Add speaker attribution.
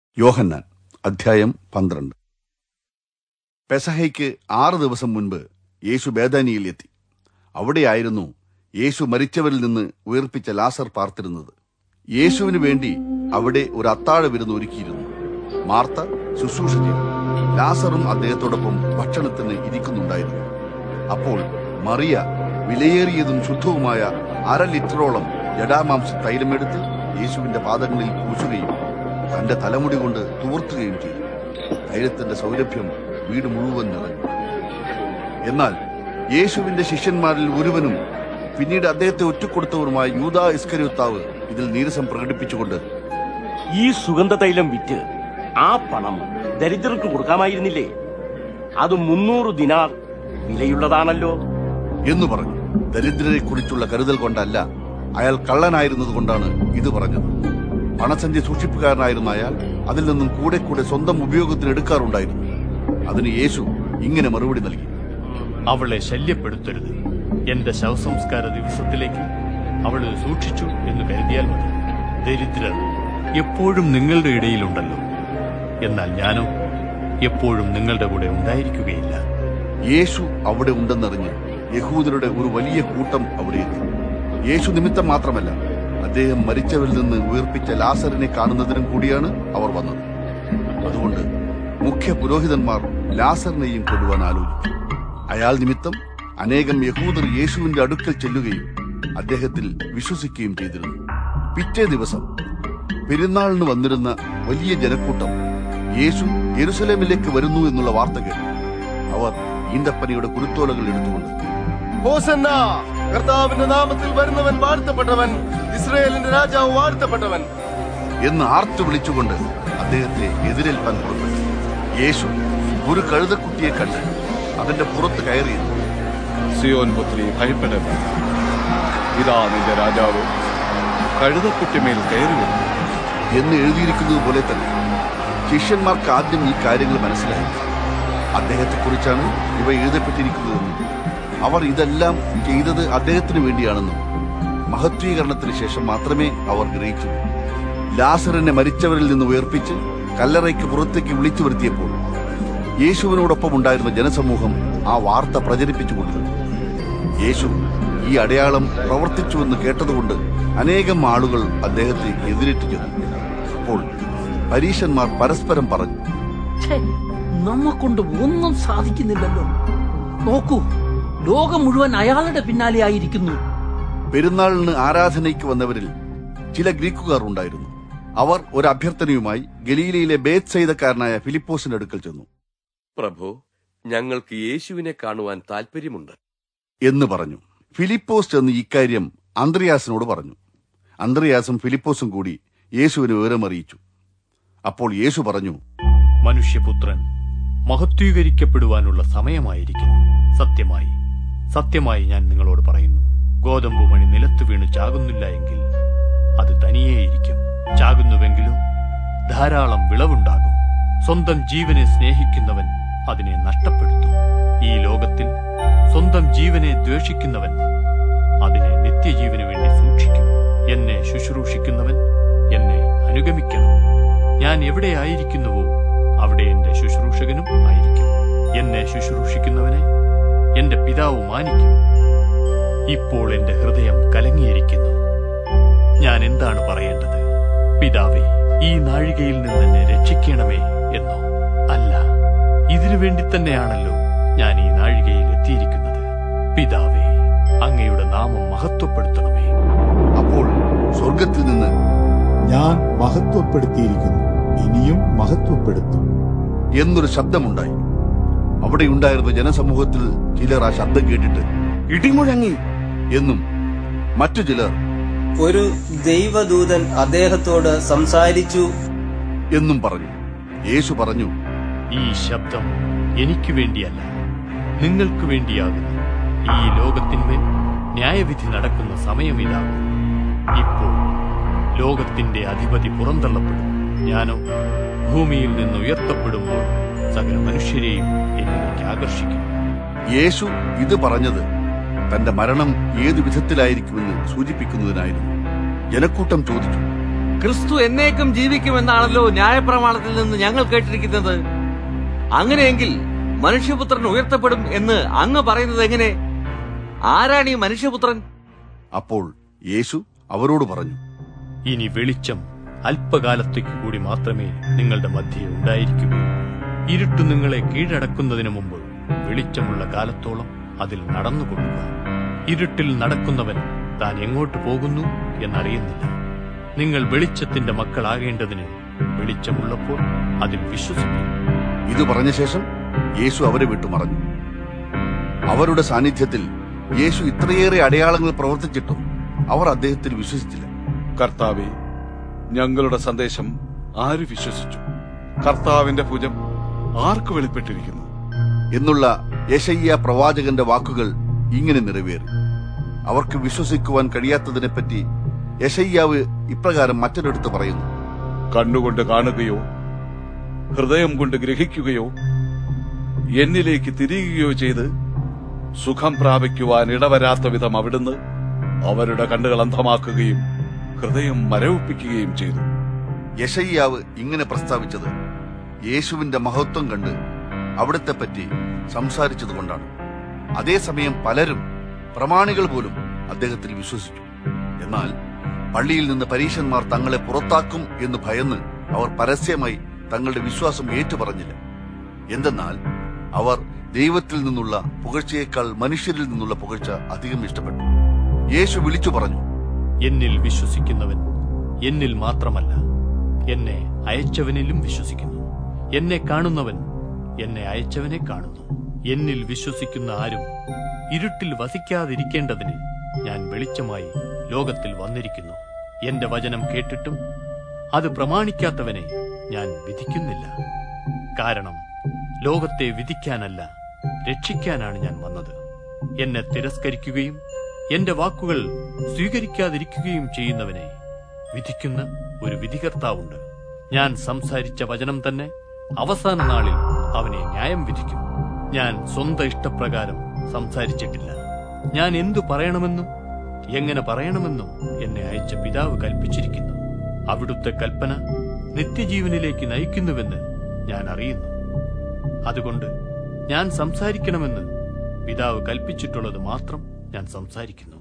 Speaker 1: യോഹന്നാൻ അധ്യായം 12. പെസഹയ്ക്ക് 6 ദിവസം മുൻപ് യേശു ബേഥാനിയിൽ എത്തി. അവിടെയായിരുന്നു യേശു മരിച്ചവരിൽ നിന്ന് ഉയർപ്പിച്ച ലാസർ പാർത്തിരുന്നത്. യേശുവിന് വേണ്ടി അവിടെ ഒരു അത്താഴ വിരുന്ന് ഒരുക്കിയിരുന്നു. മാർത്ത ശുശ്രൂഷ ചെയ്തു. ലാസറും അദ്ദേഹത്തോടൊപ്പം ഭക്ഷണത്തിന് ഇരിക്കുന്നുണ്ടായിരുന്നു. അപ്പോൾ മറിയ വിലയേറിയതും ശുദ്ധവുമായ 1/2 ലിറ്ററോളം ജടാമാംസ തൈലമെടുത്ത് യേശുവിന്റെ പാദങ്ങളിൽ പൂശുകയും തന്റെ തലമുടി കൊണ്ട് തൂർത്തുകയും ചെയ്തു. തൈലത്തിന്റെ സൗരഭ്യം വീട് മുഴുവൻ നിറഞ്ഞു. എന്നാൽ യേശുവിന്റെ ശിഷ്യന്മാരിൽ ഒരുവനും പിന്നീട് അദ്ദേഹത്തെ ഒറ്റുകൊടുത്തവരുമായ യൂദാ ഇസ്കര്യോത്താവ് ഇതിൽ നീരസം പ്രകടിപ്പിച്ചുകൊണ്ട്,
Speaker 2: ഈ സുഗന്ധ തൈലം വിറ്റ് ആ പണം ദരിദ്രർക്ക് കൊടുക്കാമായിരുന്നില്ലേ? അത് 300 ദിനാർ വിലയുള്ളതാണല്ലോ
Speaker 1: എന്ന് പറഞ്ഞു. ദരിദ്രരെ കുറിച്ചുള്ള കരുതൽ കൊണ്ടല്ല, അയാൾ കള്ളനായിരുന്നത് കൊണ്ടാണ് ഇത് പറഞ്ഞത്. പണസഞ്ചി സൂക്ഷിപ്പുകാരനായിരുന്ന അയാൾ അതിൽ നിന്നും കൂടെ കൂടെ സ്വന്തം ഉപയോഗത്തിന് എടുക്കാറുണ്ടായിരുന്നു. അതിന് യേശു ഇങ്ങനെ മറുപടി നൽകി:
Speaker 3: അവളെ ശല്യപ്പെടുത്തരുത്. എന്റെ ശവസംസ്കാര ദിവസത്തിലേക്ക് അവളെ സൂക്ഷിച്ചു എന്ന് കരുതിയാൽ മതി. ദരിദ്രർ എപ്പോഴും നിങ്ങളുടെ ഇടയിലുണ്ടല്ലോ, എന്നാൽ ഞാനോ എപ്പോഴും നിങ്ങളുടെ കൂടെ ഉണ്ടായിരിക്കുകയില്ല.
Speaker 1: യേശു അവിടെ ഉണ്ടെന്നറിഞ്ഞ് യഹൂദരുടെ ഒരു വലിയ കൂട്ടം അവിടെ എത്തി. യേശു നിമിത്തം മാത്രമല്ല, അദ്ദേഹം മരിച്ചവരിൽ നിന്ന് ഉയർപ്പിച്ച ലാസറിനെ കാണുന്നതിനും കൂടിയാണ് അവർ വന്നത്. അതുകൊണ്ട് മുഖ്യ പുരോഹിതന്മാർ ലാസറിനെയും കൊല്ലുവാൻ ആലോചിച്ചു. അയാൾ നിമിത്തം അനേകം യഹൂദർ യേശുവിന്റെ അടുക്കൽ ചെല്ലുകയും അദ്ദേഹത്തിൽ വിശ്വസിക്കുകയും ചെയ്തിരുന്നു. പിറ്റേ ദിവസം പെരുന്നാളിന് വന്നിരുന്ന വലിയ ജനക്കൂട്ടം യേശു യെരുശലേമിലേക്ക് വരുന്നു എന്നുള്ള വാർത്ത കേട്ടു. അവർ ഈന്തപ്പനയുടെ കുരുത്തോലകൾ എടുത്തുകൊണ്ട്,
Speaker 4: ഹോസന്നാ, കർത്താവിന്റെ നാമത്തിൽ വരുന്നവൻ വാഴ്ത്തപ്പെട്ടവൻ, ഇസ്രായേലിന്റെ രാജാവ് വാഴ്ത്തപ്പെട്ടവൻ
Speaker 1: എന്ന് ആർത്തു വിളിച്ചുകൊണ്ട് അദ്ദേഹത്തെ എതിരേൽപ്പാൻ പുറപ്പെട്ടു. യേശു ഒരു കഴുതക്കുട്ടിയെ കണ്ട് അതിന്റെ പുറത്ത് കയറിയിരുന്നു.
Speaker 5: സിയോൻ പുത്രി, ഭയപ്പെടരുത്, ഇതാ നിന്റെ രാജാവ് കഴുതക്കുട്ടിമേൽ കയറി വരുന്നു
Speaker 1: എന്ന് എഴുതിയിരിക്കുന്നത് പോലെ തന്നെ ശിഷ്യന്മാർക്ക് ആദ്യം ഈ കാര്യങ്ങൾ മനസ്സിലായി. അദ്ദേഹത്തെക്കുറിച്ചാണ് ഇവ എഴുതപ്പെട്ടിരിക്കുന്നതെന്നും അവർ ഇതെല്ലാം ചെയ്തത് അദ്ദേഹത്തിന് വേണ്ടിയാണെന്നും മഹത്വീകരണത്തിന് ശേഷം മാത്രമേ അവർ ഗ്രഹിച്ചു. ലാസറിനെ മരിച്ചവരിൽ നിന്ന് ഉയർപ്പിച്ച് കല്ലറയ്ക്ക് പുറത്തേക്ക് വിളിച്ചു വരുത്തിയപ്പോൾ യേശുവിനോടൊപ്പം ഉണ്ടായിരുന്ന ജനസമൂഹം ആ വാർത്ത പ്രചരിപ്പിച്ചുകൊണ്ടിരുന്നു. യേശു ഈ അടയാളം പ്രവർത്തിച്ചുവെന്ന് കേട്ടതുകൊണ്ട് അനേകം ആളുകൾ അദ്ദേഹത്തെ എതിരേറ്റു ചെന്നു. അപ്പോൾ പരീശന്മാർ പരസ്പരം പറഞ്ഞു,
Speaker 6: നമ്മക്കൊണ്ട് ഒന്നും സാധിക്കുന്നില്ലല്ലോ. നോക്കൂ, ലോകം മുഴുവൻ അയാളുടെ പിന്നാലെ ആയിരിക്കുന്നു.
Speaker 1: പെരുന്നാളിന് ആരാധനയ്ക്ക് വന്നവരിൽ ചില ഗ്രീക്കുകാർ ഉണ്ടായിരുന്നു. അവർ ഒരു അഭ്യർത്ഥനയുമായി ഗലീലയിലെ ബേത്സയിദക്കാരനായ ഫിലിപ്പോസിന്റെ അടുക്കൽ ചെന്നു.
Speaker 7: പ്രഭു, ഞങ്ങൾക്ക് യേശുവിനെ കാണുവാൻ താല്പര്യമുണ്ട്
Speaker 1: എന്ന് പറഞ്ഞു. ഫിലിപ്പോസ് ചെന്ന് ഇക്കാര്യം അന്ത്രയാസിനോട് പറഞ്ഞു. അന്ത്രയാസും ഫിലിപ്പോസും കൂടി യേശുവിന് വിവരമറിയിച്ചു. അപ്പോൾ യേശു പറഞ്ഞു,
Speaker 3: മനുഷ്യപുത്രൻ മഹത്വീകരിക്കപ്പെടുവാനുള്ള സമയമായിരിക്കുന്നു. സത്യമായി സത്യമായി ഞാൻ നിങ്ങളോട് പറയുന്നു, ഗോതമ്പ് മണി നിലത്ത് വീണ് ചാകുന്നില്ല എങ്കിൽ അത് തനിയേയിരിക്കും. ചാകുന്നുവെങ്കിലോ ധാരാളം വിളവുണ്ടാകും. സ്വന്തം ജീവനെ സ്നേഹിക്കുന്നവൻ അതിനെ നഷ്ടപ്പെടുത്തും. ഈ ലോകത്തിൽ സ്വന്തം ജീവനെ ദ്വേഷിക്കുന്നവൻ അതിനെ നിത്യജീവന് വേണ്ടി സൂക്ഷിക്കും. എന്നെ ശുശ്രൂഷിക്കുന്നവൻ എന്നെ അനുഗമിക്കണം. ഞാൻ എവിടെയായിരിക്കുന്നുവോ അവിടെ എന്റെ ശുശ്രൂഷകനും ആയിരിക്കും. എന്നെ ശുശ്രൂഷിക്കുന്നവനെ എന്റെ പിതാവ് മാനിക്കും. ഇപ്പോൾ എന്റെ ഹൃദയം കലങ്ങിയിരിക്കുന്നു. ഞാൻ എന്താണ് പറയേണ്ടത്? പിതാവേ, ഈ നാഴികയിൽ നിന്ന് എന്നെ രക്ഷിക്കണമേ എന്നോ? അല്ല, ഇതിനു വേണ്ടി തന്നെയാണല്ലോ ഞാൻ ഈ നാഴികയിൽ എത്തിയിരിക്കുന്നത്. പിതാവേ, അങ്ങയുടെ നാമം മഹത്വപ്പെടുത്തണമേ.
Speaker 1: അപ്പോൾ സ്വർഗത്തിൽ നിന്ന്,
Speaker 8: ഞാൻ മഹത്വപ്പെടുത്തിയിരിക്കുന്നു, ഇനിയും മഹത്വപ്പെടുത്തും
Speaker 1: എന്നൊരു ശബ്ദമുണ്ടായി. അവിടെയുണ്ടായിരുന്ന ജനസമൂഹത്തിൽ ചിലർ ആ ശബ്ദം കേട്ടിട്ട്
Speaker 4: ഇടിമുഴങ്ങി
Speaker 1: എന്നും മറ്റു ചിലർ
Speaker 9: ഒരു ദൈവദൂതൻ അദ്ദേഹത്തോട് സംസാരിച്ചു
Speaker 1: എന്നും പറഞ്ഞു. യേശു പറഞ്ഞു,
Speaker 3: ഈ ശബ്ദം എനിക്ക് വേണ്ടിയല്ല, നിങ്ങൾക്ക് വേണ്ടിയാകുന്നു. ഈ ലോകത്തിന്മേൽ ന്യായവിധി നടക്കുന്ന സമയമിതാകുന്നു. ഇപ്പോൾ ലോകത്തിന്റെ അധിപതി പുറന്തള്ളപ്പെടും. ഞാനോ ഭൂമിയിൽ നിന്ന് ഉയർത്തപ്പെടുമ്പോൾ സകല മനുഷ്യരെയും എന്നിലേക്ക് ആകർഷിക്കും.
Speaker 1: യേശു ഇത് പറഞ്ഞത് തന്റെ മരണം ഏതു വിധത്തിലായിരിക്കുമെന്ന് സൂചിപ്പിക്കുന്നതിനായിരുന്നു. ജനക്കൂട്ടം ചോദിച്ചു,
Speaker 10: ക്രിസ്തു എന്നേക്കും ജീവിക്കുമെന്നാണല്ലോ ന്യായപ്രമാണത്തിൽ നിന്ന് ഞങ്ങൾ കേട്ടിരിക്കുന്നത്. അങ്ങനെയെങ്കിൽ മനുഷ്യപുത്രൻ ഉയർത്തപ്പെടും എന്ന് അങ്ങ് പറയുന്നത് എങ്ങനെ? ആരാണ് ഈ മനുഷ്യപുത്രൻ?
Speaker 1: അപ്പോൾ യേശു അവരോട് പറഞ്ഞു,
Speaker 3: ഇനി വെളിച്ചം അല്പകാലത്തേക്ക് കൂടി മാത്രമേ നിങ്ങളുടെ മധ്യേ ഉണ്ടായിരിക്കുകയുള്ളൂ. ഇരുട്ട് നിങ്ങളെ കീഴടക്കുന്നതിന് മുമ്പ് വെളിച്ചമുള്ള കാലത്തോളം അതിൽ നടന്നുകൊള്ളുക. ഇരുട്ടിൽ നടക്കുന്നവൻ താൻ എങ്ങോട്ട് പോകുന്നു എന്നറിയുന്നില്ല. നിങ്ങൾ വെളിച്ചത്തിന്റെ മക്കളാകേണ്ടതിന് വെളിച്ചമുള്ളപ്പോൾ അതിൽ വിശ്വസിക്കും.
Speaker 1: ഇത് പറഞ്ഞ ശേഷം യേശു അവരെ വിട്ടുമറഞ്ഞു. അവരുടെ സാന്നിധ്യത്തിൽ യേശു ഇത്രയേറെ അടയാളങ്ങൾ പ്രവർത്തിച്ചിട്ടും അവർ അദ്ദേഹത്തിൽ വിശ്വസിച്ചില്ല.
Speaker 5: കർത്താവേ, ഞങ്ങളുടെ സന്ദേശം ആര് വിശ്വസിച്ചു? കർത്താവിന്റെ ഭുജം ആർക്ക് വെളിപ്പെട്ടിരിക്കുന്നു
Speaker 1: എന്നുള്ള യെശയ്യാ പ്രവാചകന്റെ വാക്കുകൾ ഇങ്ങനെ നിറവേറി. അവർക്ക് വിശ്വസിക്കുവാൻ കഴിയാത്തതിനെപ്പറ്റി യെശയ്യാവ് ഇപ്രകാരം മറ്റൊരിടത്ത് പറയുന്നു:
Speaker 5: കണ്ണുകൊണ്ട് കാണുകയോ ഹൃദയം കൊണ്ട് ഗ്രഹിക്കുകയോ എന്നിലേക്ക് തിരിയുകയോ ചെയ്ത് സുഖം പ്രാപിക്കുവാൻ ഇടവരാത്ത വിധം അവിടുന്ന് അവരുടെ കണ്ണുകൾ അന്ധമാക്കുകയും ഹൃദയം മരവിപ്പിക്കുകയും ചെയ്തു.
Speaker 1: യെശയ്യാവ് ഇങ്ങനെ പ്രസ്താവിച്ചത് യേശുവിന്റെ മഹത്വം കണ്ട് അവിടത്തെ പറ്റി സംസാരിച്ചതുകൊണ്ടാണ്. അതേസമയം പലരും, പ്രമാണികൾ പോലും അദ്ദേഹത്തിൽ വിശ്വസിച്ചു. എന്നാൽ പള്ളിയിൽ നിന്ന് പരീശന്മാർ തങ്ങളെ പുറത്താക്കും എന്ന് ഭയന്ന് അവർ പരസ്യമായി തങ്ങളുടെ വിശ്വാസം ഏറ്റുപറഞ്ഞില്ല. എന്തെന്നാൽ അവർ ദൈവത്തിൽ നിന്നുള്ള പുകഴ്ചയേക്കാൾ മനുഷ്യരിൽ നിന്നുള്ള പുകഴ്ച അധികം ഇഷ്ടപ്പെട്ടു. യേശു വിളിച്ചു പറഞ്ഞു,
Speaker 3: എന്നിൽ വിശ്വസിക്കുന്നവൻ എന്നിൽ മാത്രമല്ല, എന്നെ അയച്ചവനിലും വിശ്വസിക്കുന്നു. എന്നെ കാണുന്നവൻ എന്നെ അയച്ചവനെ കാണുന്നു. എന്നിൽ വിശ്വസിക്കുന്ന ആരും ഇരുട്ടിൽ വസിക്കാതിരിക്കേണ്ടതിന് ഞാൻ വെളിച്ചമായി ലോകത്തിൽ വന്നിരിക്കുന്നു. എന്റെ വചനം കേട്ടിട്ടും അത് പ്രമാണിക്കാത്തവനെ ഞാൻ വിധിക്കുന്നില്ല. കാരണം ലോകത്തെ വിധിക്കാനല്ല, രക്ഷിക്കാനാണ് ഞാൻ വന്നത്. എന്നെ തിരസ്കരിക്കുകയും എന്റെ വാക്കുകൾ സ്വീകരിക്കാതിരിക്കുകയും ചെയ്യുന്നവനെ വിധിക്കുന്ന ഒരു വിധികർത്താവുണ്ട്. ഞാൻ സംസാരിച്ച വചനം തന്നെ അവസാന നാളിൽ അവനെ ന്യായം വിധിക്കും. ഞാൻ സ്വന്തം ഇഷ്ടപ്രകാരം സംസാരിച്ചിട്ടില്ല. ഞാൻ എന്തു പറയണമെന്നും എങ്ങനെ പറയണമെന്നും എന്നെ അയച്ച പിതാവ് കൽപ്പിച്ചിരിക്കുന്നു. അവിടുത്തെ കൽപ്പന നിത്യജീവനിലേക്ക് നയിക്കുന്നുവെന്ന് ഞാൻ അറിയുന്നു. അതുകൊണ്ട് ഞാൻ സംസാരിക്കണമെന്ന് പിതാവ് കൽപ്പിച്ചിട്ടുള്ളത് മാത്രം ഞാൻ സംസാരിക്കുന്നു.